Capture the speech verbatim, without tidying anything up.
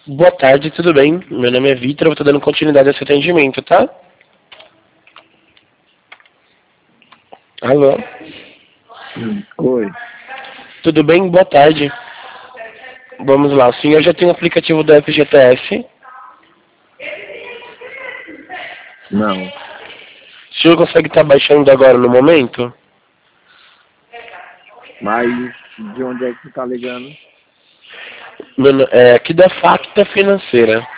Boa tarde, tudo bem? Meu nome é Vitor, eu estou dando continuidade a esse atendimento, tá? Alô? Oi. Tudo bem? Boa tarde. Vamos lá, o senhor já tem o aplicativo do F G T S? Não. O senhor consegue estar baixando agora no momento? Mas de onde é que você tá ligando? Meu no- É aqui da Facta Financeira.